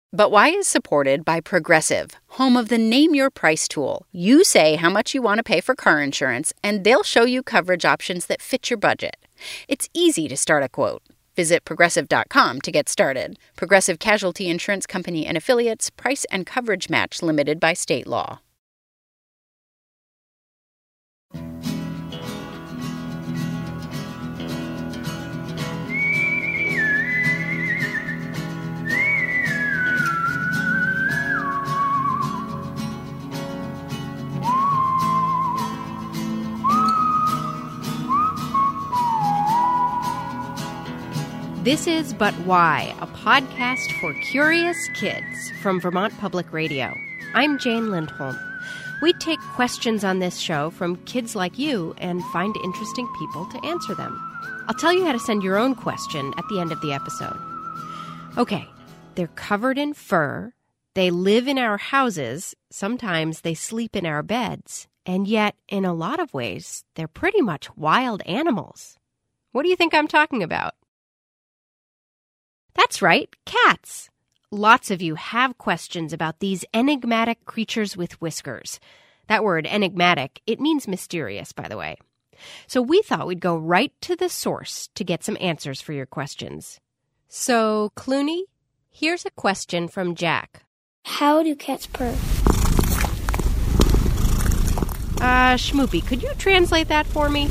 But Why is supported by Progressive, home of the Name Your Price tool. You say how much you want to pay for car insurance, and they'll show you coverage options that fit your budget. It's easy to start a quote. Visit Progressive.com to get started. Progressive Casualty Insurance Company and Affiliates. Price and coverage match limited by state law. This is But Why, a podcast for curious kids from Vermont Public Radio. I'm Jane Lindholm. We take questions on this show from kids like you and find interesting people to answer them. I'll tell you how to send your own question at the end of the episode. Okay, they're covered in fur, they live in our houses, sometimes they sleep in our beds, and yet, in a lot of ways, they're pretty much wild animals. What do you think I'm talking about? That's right, cats. Lots of you have questions about these enigmatic creatures with whiskers. That word, enigmatic, it means mysterious, by the way. So we thought we'd go right to the source to get some answers for your questions. So, Clooney, here's a question from Jack. How do cats purr? Schmoopy, could you translate that for me?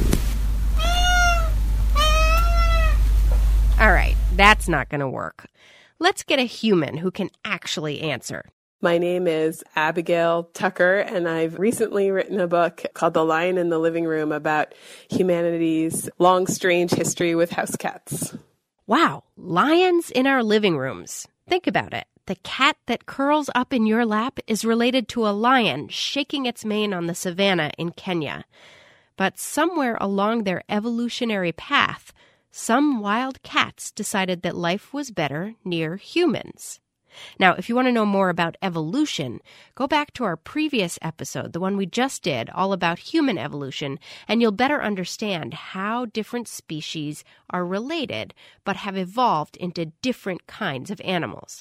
All right, that's not going to work. Let's get a human who can actually answer. My name is Abigail Tucker, and I've recently written a book called The Lion in the Living Room about humanity's long, strange history with house cats. Wow, lions in our living rooms. Think about it. The cat that curls up in your lap is related to a lion shaking its mane on the savannah in Kenya. But somewhere along their evolutionary path, some wild cats decided that life was better near humans. Now, if you want to know more about evolution, go back to our previous episode, the one we just did, all about human evolution, and you'll better understand how different species are related but have evolved into different kinds of animals.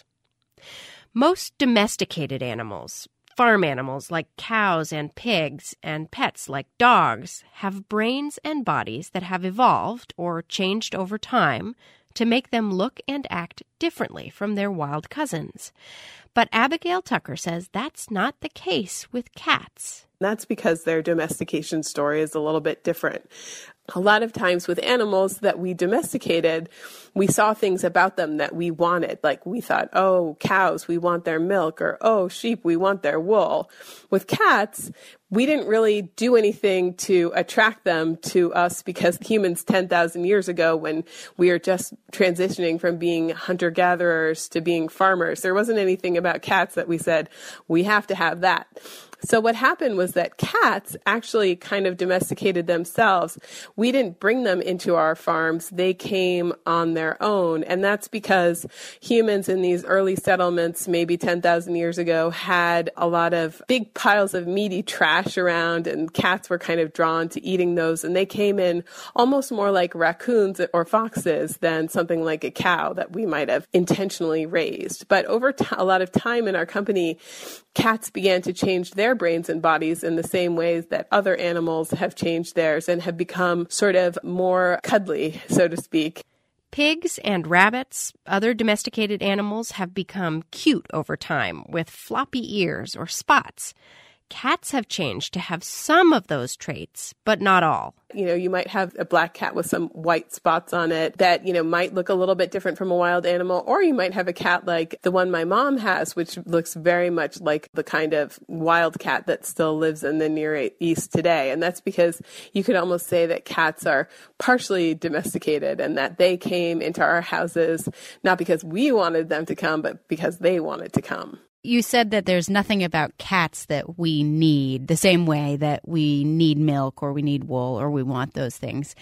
Most domesticated animals, farm animals like cows and pigs, and pets like dogs, have brains and bodies that have evolved or changed over time to make them look and act differently from their wild cousins. But Abigail Tucker says that's not the case with cats. That's because their domestication story is a little bit different. A lot of times with animals that we domesticated, we saw things about them that we wanted. Like we thought, oh, cows, we want their milk, or oh, sheep, we want their wool. With cats, we didn't really do anything to attract them to us because humans 10,000 years ago, when we were just transitioning from being hunter-gatherers to being farmers, there wasn't anything about cats that we said, we have to have that. So what happened was that cats actually kind of domesticated themselves. We didn't bring them into our farms. They came on their own. And that's because humans in these early settlements, maybe 10,000 years ago, had a lot of big piles of meaty trash around, and cats were kind of drawn to eating those. And they came in almost more like raccoons or foxes than something like a cow that we might have intentionally raised. But over a lot of time in our company, cats began to change their brains and bodies in the same ways that other animals have changed theirs and have become sort of more cuddly, so to speak. Pigs and rabbits, other domesticated animals, have become cute over time with floppy ears or spots. Cats have changed to have some of those traits, but not all. You might have a black cat with some white spots on it that, might look a little bit different from a wild animal. Or you might have a cat like the one my mom has, which looks very much like the kind of wild cat that still lives in the Near East today. And that's because you could almost say that cats are partially domesticated and that they came into our houses not because we wanted them to come, but because they wanted to come. You said that there's nothing about cats that we need the same way that we need milk or we need wool or we want those things.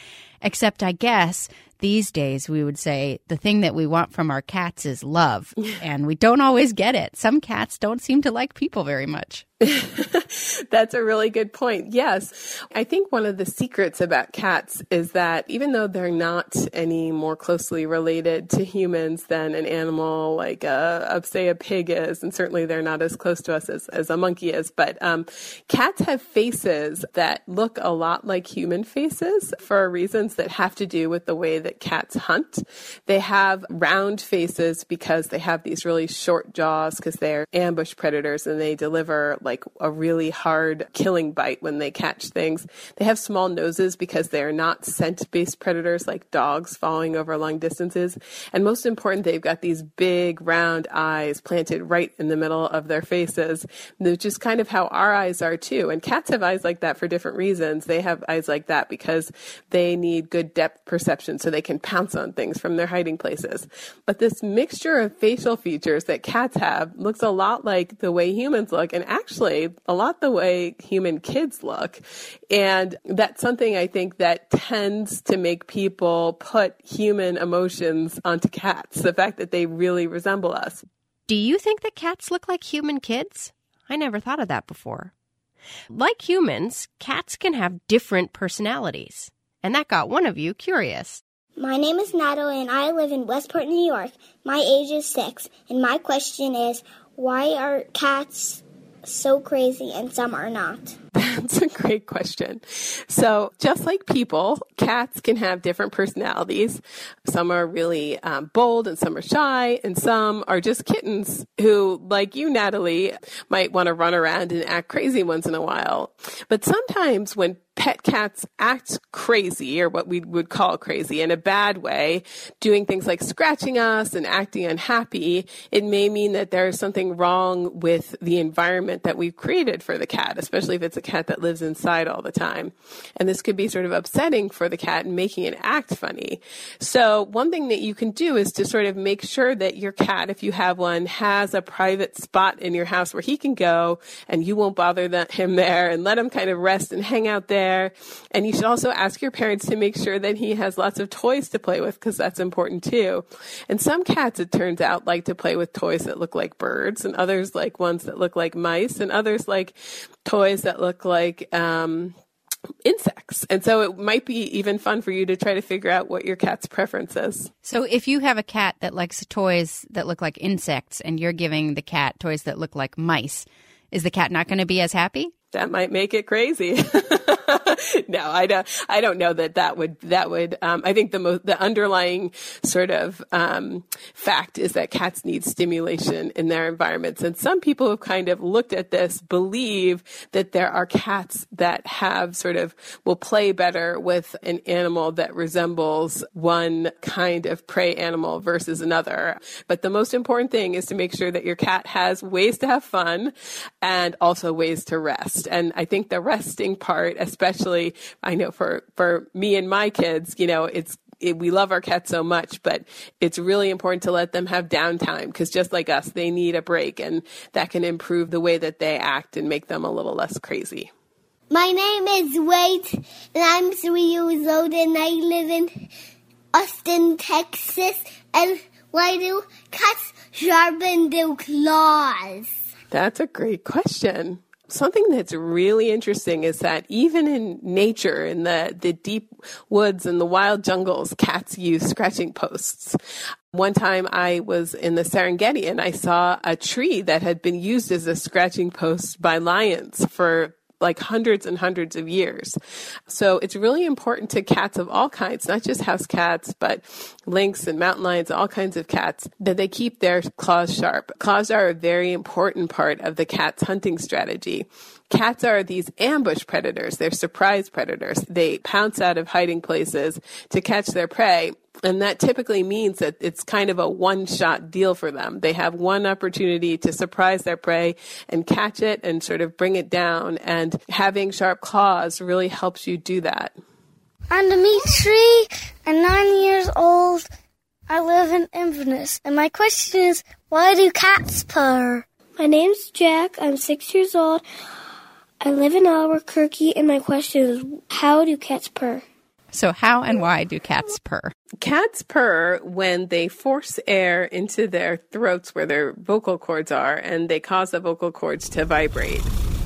Except I guess these days we would say the thing that we want from our cats is love, and we don't always get it. Some cats don't seem to like people very much. That's a really good point. Yes. I think one of the secrets about cats is that even though they're not any more closely related to humans than an animal like, say, a pig is, and certainly they're not as close to us as a monkey is, but cats have faces that look a lot like human faces for reasons that have to do with the way that cats hunt. They have round faces because they have these really short jaws because they're ambush predators and they deliver like a really hard killing bite when they catch things. They have small noses because they're not scent-based predators like dogs following over long distances. And most important, they've got these big round eyes planted right in the middle of their faces, which is kind of how our eyes are too. And cats have eyes like that for different reasons. They have eyes like that because they need good depth perception so they can pounce on things from their hiding places. But this mixture of facial features that cats have looks a lot like the way humans look, and actually a lot the way human kids look. And that's something I think that tends to make people put human emotions onto cats, the fact that they really resemble us. Do you think that cats look like human kids? I never thought of that before. Like humans, cats can have different personalities. And that got one of you curious. My name is Natalie, and I live in Westport, New York. My age is 6, and my question is, why are cats so crazy and some are not? That's a great question. So just like people, cats can have different personalities. Some are really bold and some are shy, and some are just kittens who, like you, Natalie, might want to run around and act crazy once in a while. But sometimes when pet cats act crazy, or what we would call crazy in a bad way, doing things like scratching us and acting unhappy, it may mean that there's something wrong with the environment that we've created for the cat, especially if it's a cat that lives inside all the time. And this could be sort of upsetting for the cat and making it act funny. So one thing that you can do is to sort of make sure that your cat, if you have one, has a private spot in your house where he can go and you won't bother him there, and let him kind of rest and hang out there. And you should also ask your parents to make sure that he has lots of toys to play with, because that's important too. And some cats, it turns out, like to play with toys that look like birds, and others like ones that look like mice, and others like toys that look like insects. And so it might be even fun for you to try to figure out what your cat's preference is. So if you have a cat that likes toys that look like insects and you're giving the cat toys that look like mice, is the cat not going to be as happy? That might make it crazy. No, I don't know that would, I think the underlying sort of, fact is that cats need stimulation in their environments. And some people who kind of looked at this believe that there are cats that will play better with an animal that resembles one kind of prey animal versus another. But the most important thing is to make sure that your cat has ways to have fun and also ways to rest. And I think the resting part, especially, I know for me and my kids, we love our cats so much, but it's really important to let them have downtime, because just like us, they need a break, and that can improve the way that they act and make them a little less crazy. My name is Wade, and I'm 3 years old, and I live in Austin, Texas. And why do cats sharpen their claws? That's a great question. Something that's really interesting is that even in nature, in the deep woods and the wild jungles, cats use scratching posts. One time I was in the Serengeti and I saw a tree that had been used as a scratching post by lions for like hundreds and hundreds of years. So it's really important to cats of all kinds, not just house cats, but lynx and mountain lions, all kinds of cats, that they keep their claws sharp. Claws are a very important part of the cat's hunting strategy. Cats are these ambush predators. They're surprise predators. They pounce out of hiding places to catch their prey. And that typically means that it's kind of a one-shot deal for them. They have one opportunity to surprise their prey and catch it and sort of bring it down. And having sharp claws really helps you do that. I'm Dimitri. I'm 9 years old. I live in Inverness. And my question is, why do cats purr? My name's Jack. I'm 6 years old. I live in Albuquerque. And my question is, how do cats purr? So how and why do cats purr? Cats purr when they force air into their throats where their vocal cords are, and they cause the vocal cords to vibrate.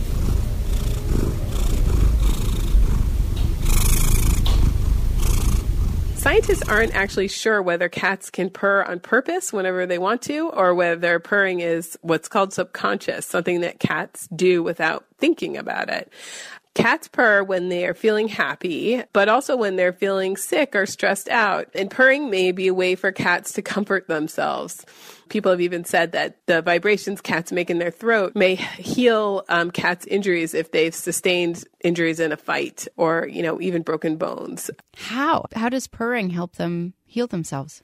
Scientists aren't actually sure whether cats can purr on purpose whenever they want to, or whether purring is what's called subconscious, something that cats do without thinking about it. Cats purr when they are feeling happy, but also when they're feeling sick or stressed out. And purring may be a way for cats to comfort themselves. People have even said that the vibrations cats make in their throat may heal cats' injuries if they've sustained injuries in a fight or, even broken bones. How? How does purring help them heal themselves?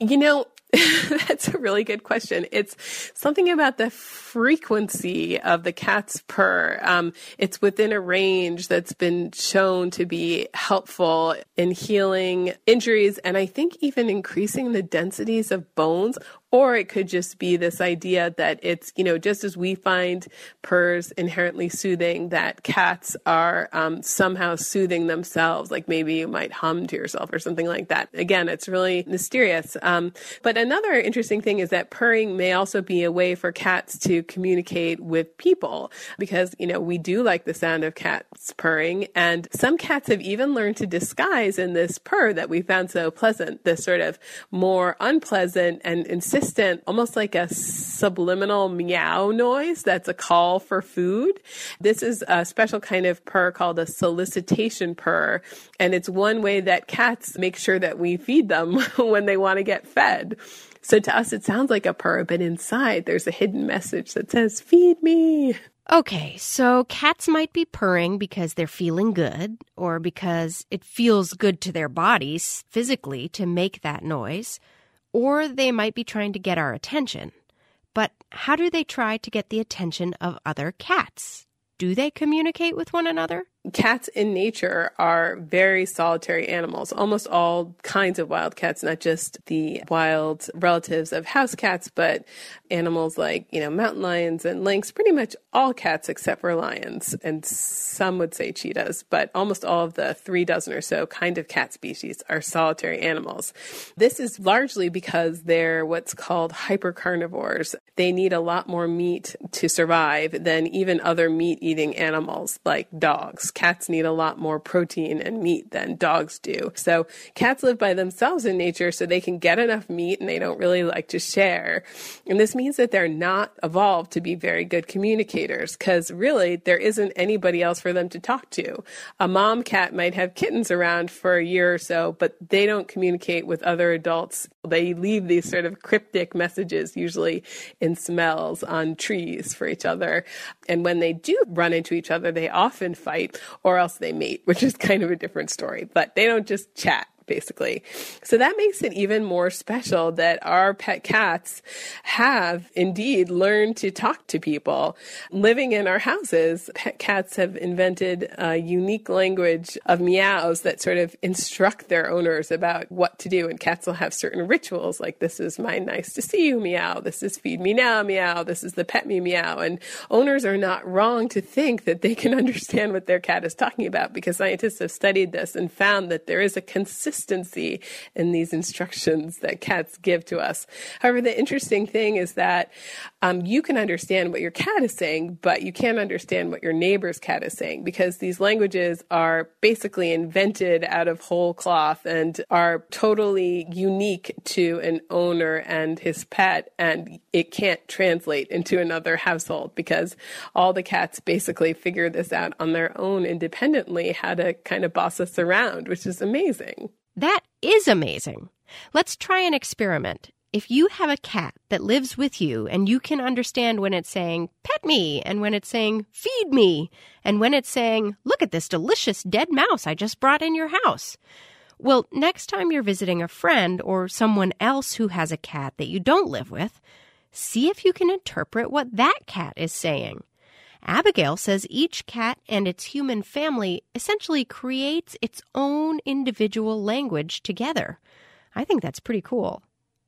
That's a really good question. It's something about the frequency of the cat's purr. It's within a range that's been shown to be helpful in healing injuries and I think even increasing the densities of bones. Or it could just be this idea that it's, just as we find purrs inherently soothing, that cats are somehow soothing themselves, like maybe you might hum to yourself or something like that. Again, it's really mysterious. But another interesting thing is that purring may also be a way for cats to communicate with people because, we do like the sound of cats purring. And some cats have even learned to disguise in this purr that we found so pleasant, this sort of more unpleasant and insistent, almost like a subliminal meow noise that's a call for food. This is a special kind of purr called a solicitation purr. And it's one way that cats make sure that we feed them when they want to get fed. So to us, it sounds like a purr, but inside there's a hidden message that says, feed me. Okay, so cats might be purring because they're feeling good or because it feels good to their bodies physically to make that noise. Or they might be trying to get our attention. But how do they try to get the attention of other cats? Do they communicate with one another? Cats in nature are very solitary animals, almost all kinds of wild cats, not just the wild relatives of house cats, but animals like, mountain lions and lynx, pretty much all cats except for lions, and some would say cheetahs, but almost all of the 36 or so kind of cat species are solitary animals. This is largely because they're what's called hypercarnivores. They need a lot more meat to survive than even other meat-eating animals like dogs. Cats need a lot more protein and meat than dogs do. So cats live by themselves in nature so they can get enough meat and they don't really like to share. And this means that they're not evolved to be very good communicators because really there isn't anybody else for them to talk to. A mom cat might have kittens around for a year or so, but they don't communicate with other adults. They leave these sort of cryptic messages, usually in smells on trees for each other. And when they do run into each other, they often fight or else they mate, which is kind of a different story. But they don't just chat. basically. So that makes it even more special that our pet cats have indeed learned to talk to people. Living in our houses, pet cats have invented a unique language of meows that sort of instruct their owners about what to do. And cats will have certain rituals like, this is my nice to see you meow, this is feed me now meow, this is the pet me meow. And owners are not wrong to think that they can understand what their cat is talking about, because scientists have studied this and found that there is a consistency in these instructions that cats give to us. However, the interesting thing is that you can understand what your cat is saying, but you can't understand what your neighbor's cat is saying, because these languages are basically invented out of whole cloth and are totally unique to an owner and his pet, and it can't translate into another household because all the cats basically figure this out on their own independently, how to kind of boss us around, which is amazing. That is amazing. Let's try an experiment. If you have a cat that lives with you and you can understand when it's saying, pet me, and when it's saying, feed me, and when it's saying, look at this delicious dead mouse I just brought in your house. Well, next time you're visiting a friend or someone else who has a cat that you don't live with, see if you can interpret what that cat is saying. Abigail says each cat and its human family essentially creates its own individual language together. I think that's pretty cool.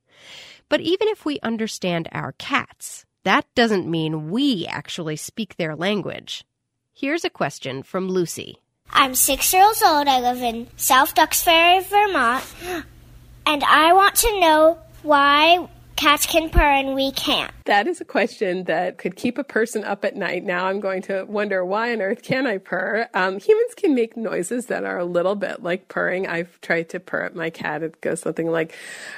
But even if we understand our cats, that doesn't mean we actually speak their language. Here's a question from Lucy. I'm 6 years old. I live in South Duxbury, Vermont. And I want to know why cats can purr and we can't. That is a question that could keep a person up at night. Now I'm going to wonder, why on earth can I purr? Humans can make noises that are a little bit like purring. I've tried to purr at my cat. It goes something like...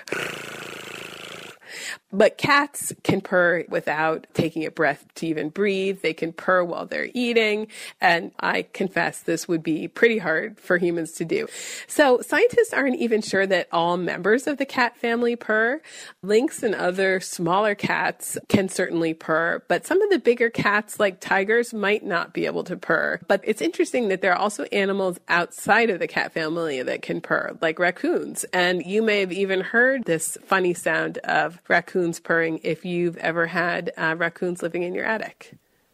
But cats can purr without taking a breath to even breathe. They can purr while they're eating. And I confess this would be pretty hard for humans to do. So scientists aren't even sure that all members of the cat family purr. Lynx and other smaller cats can certainly purr, but some of the bigger cats like tigers might not be able to purr. But it's interesting that there are also animals outside of the cat family that can purr, like raccoons. And you may have even heard this funny sound of raccoons purring if you've ever had raccoons living in your attic.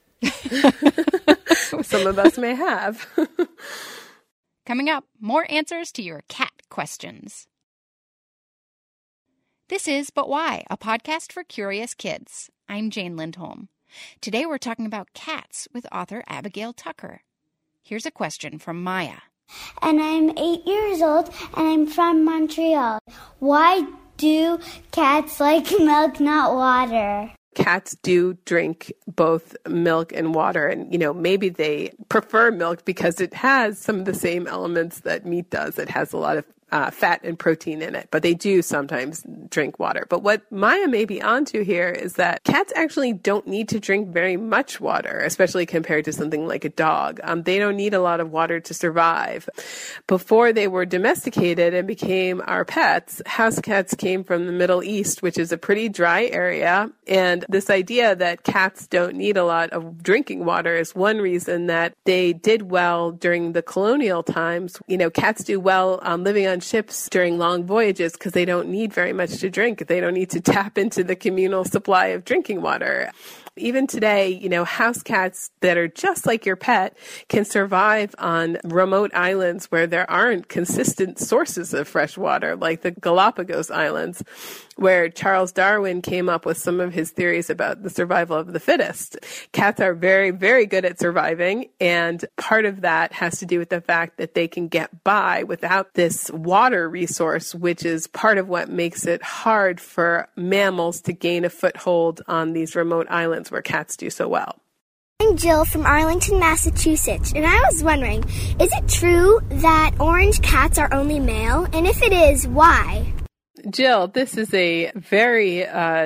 Some of us may have. Coming up, more answers to your cat questions. This is But Why, a podcast for curious kids. I'm Jane Lindholm. Today we're talking about cats with author Abigail Tucker. Here's a question from Maya. And I'm 8 years old, and I'm from Montreal. Why do cats like milk, not water? Cats do drink both milk and water, and, maybe they prefer milk because it has some of the same elements that meat does. It has a lot of fat and protein in it, but they do sometimes drink water. But what Maya may be onto here is that cats actually don't need to drink very much water, especially compared to something like a dog. They don't need a lot of water to survive. Before they were domesticated and became our pets, house cats came from the Middle East, which is a pretty dry area. And this idea that cats don't need a lot of drinking water is one reason that they did well during the colonial times. Cats do well living on ships during long voyages because they don't need very much to drink. They don't need to tap into the communal supply of drinking water. Even today, house cats that are just like your pet can survive on remote islands where there aren't consistent sources of fresh water, like the Galapagos Islands, where Charles Darwin came up with some of his theories about the survival of the fittest. Cats are very, very good at surviving, and part of that has to do with the fact that they can get by without this water resource, which is part of what makes it hard for mammals to gain a foothold on these remote islands where cats do so well. I'm Jill from Arlington, Massachusetts, and I was wondering, is it true that orange cats are only male? And if it is, why? Jill, this is a very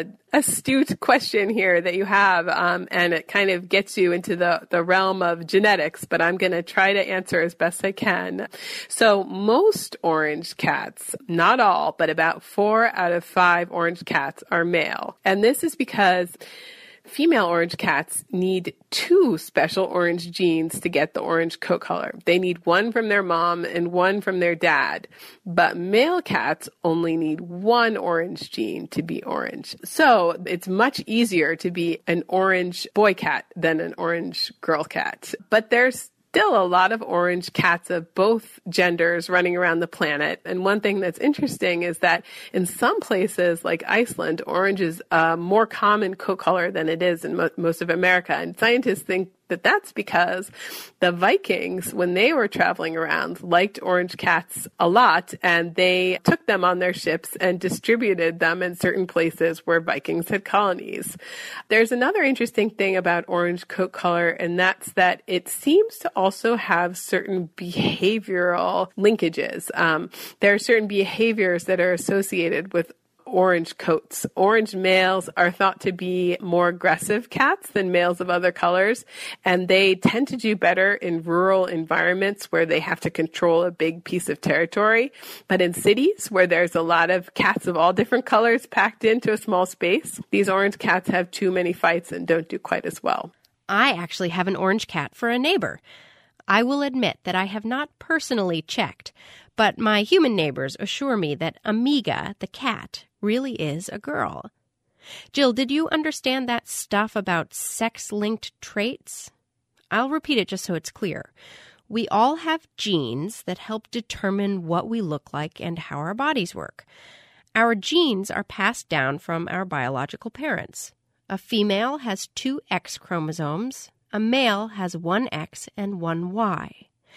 astute question here that you have, and it kind of gets you into the realm of genetics, but I'm going to try to answer as best I can. So most orange cats, not all, but about 4 out of 5 orange cats are male. And this is because female orange cats need 2 special orange genes to get the orange coat color. They need one from their mom and one from their dad. But male cats only need 1 orange gene to be orange. So it's much easier to be an orange boy cat than an orange girl cat. But there's still a lot of orange cats of both genders running around the planet. And one thing that's interesting is that in some places like Iceland, orange is a more common coat color than it is in most of America. And scientists think that that's because the Vikings, when they were traveling around, liked orange cats a lot, and they took them on their ships and distributed them in certain places where Vikings had colonies. There's another interesting thing about orange coat color, and that's that it seems to also have certain behavioral linkages. There are certain behaviors that are associated with orange coats. Orange males are thought to be more aggressive cats than males of other colors, and they tend to do better in rural environments where they have to control a big piece of territory. But in cities where there's a lot of cats of all different colors packed into a small space, these orange cats have too many fights and don't do quite as well. I actually have an orange cat for a neighbor. I will admit that I have not personally checked, but my human neighbors assure me that Amiga, the cat, really is a girl. Jill, did you understand that stuff about sex-linked traits? I'll repeat it just so it's clear. We all have genes that help determine what we look like and how our bodies work. Our genes are passed down from our biological parents. A female has 2 X chromosomes. A male has 1 X and 1 Y.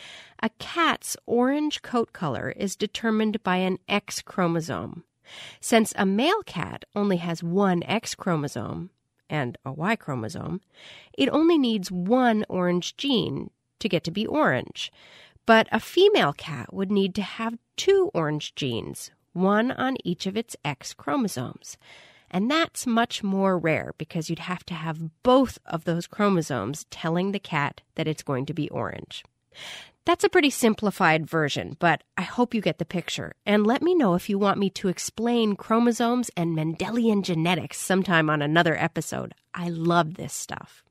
A cat's orange coat color is determined by an X chromosome. Since a male cat only has one X chromosome and a Y chromosome, it only needs one orange gene to get to be orange. But a female cat would need to have two orange genes, one on each of its X chromosomes. And that's much more rare because you'd have to have both of those chromosomes telling the cat that it's going to be orange. That's a pretty simplified version, but I hope you get the picture. And let me know if you want me to explain chromosomes and Mendelian genetics sometime on another episode. I love this stuff.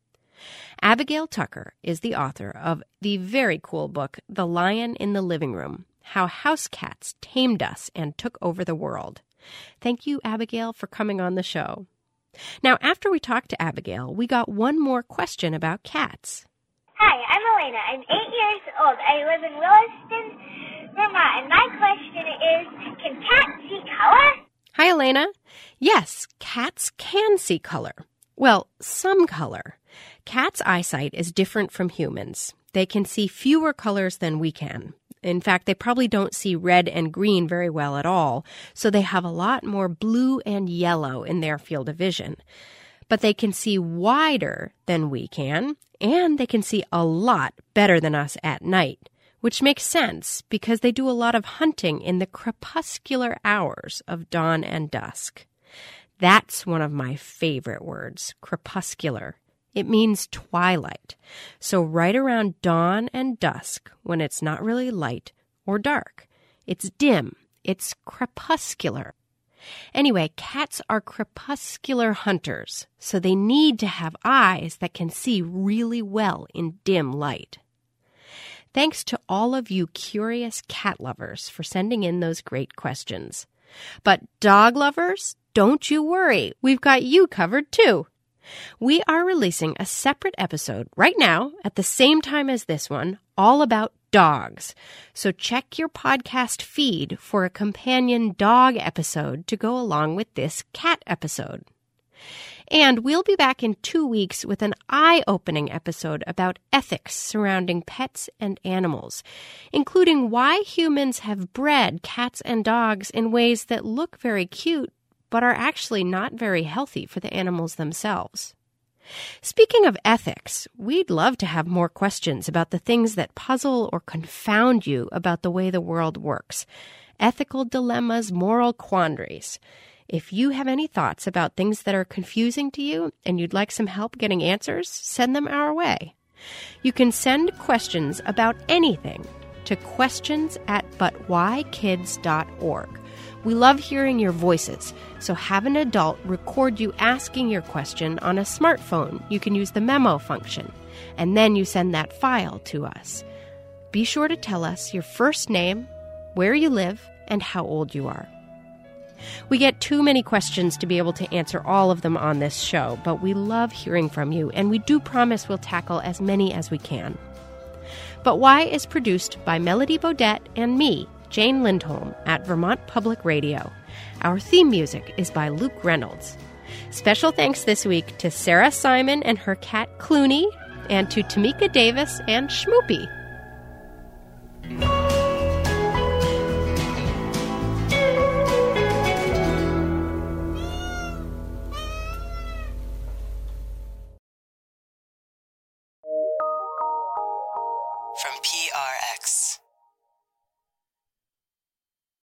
Abigail Tucker is the author of the very cool book, The Lion in the Living Room: How House Cats Tamed Us and Took Over the World. Thank you, Abigail, for coming on the show. Now, after we talked to Abigail, we got one more question about cats. Hi, I'm Elena. I'm 8 years old. I live in Williston, Vermont, and my question is, can cats see color? Hi, Elena. Yes, cats can see color. Well, some color. Cats' eyesight is different from humans. They can see fewer colors than we can. In fact, they probably don't see red and green very well at all, so they have a lot more blue and yellow in their field of vision. But they can see wider than we can, and they can see a lot better than us at night, which makes sense because they do a lot of hunting in the crepuscular hours of dawn and dusk. That's one of my favorite words, crepuscular. It means twilight. So right around dawn and dusk, when it's not really light or dark, it's dim, it's crepuscular. Anyway, cats are crepuscular hunters, so they need to have eyes that can see really well in dim light. Thanks to all of you curious cat lovers for sending in those great questions. But dog lovers, don't you worry, we've got you covered too. We are releasing a separate episode right now at the same time as this one, all about dogs. So check your podcast feed for a companion dog episode to go along with this cat episode. And we'll be back in 2 weeks with an eye-opening episode about ethics surrounding pets and animals, including why humans have bred cats and dogs in ways that look very cute but are actually not very healthy for the animals themselves. Speaking of ethics, we'd love to have more questions about the things that puzzle or confound you about the way the world works. Ethical dilemmas, moral quandaries. If you have any thoughts about things that are confusing to you and you'd like some help getting answers, send them our way. You can send questions about anything to questions@butwhykids.org. We love hearing your voices, so have an adult record you asking your question on a smartphone. You can use the memo function, and then you send that file to us. Be sure to tell us your first name, where you live, and how old you are. We get too many questions to be able to answer all of them on this show, but we love hearing from you, and we do promise we'll tackle as many as we can. But Why is produced by Melody Bodette and me, Jane Lindholm, at Vermont Public Radio. Our theme music is by Luke Reynolds. Special thanks this week to Sarah Simon and her cat Clooney, and to Tamika Davis and Schmoopy.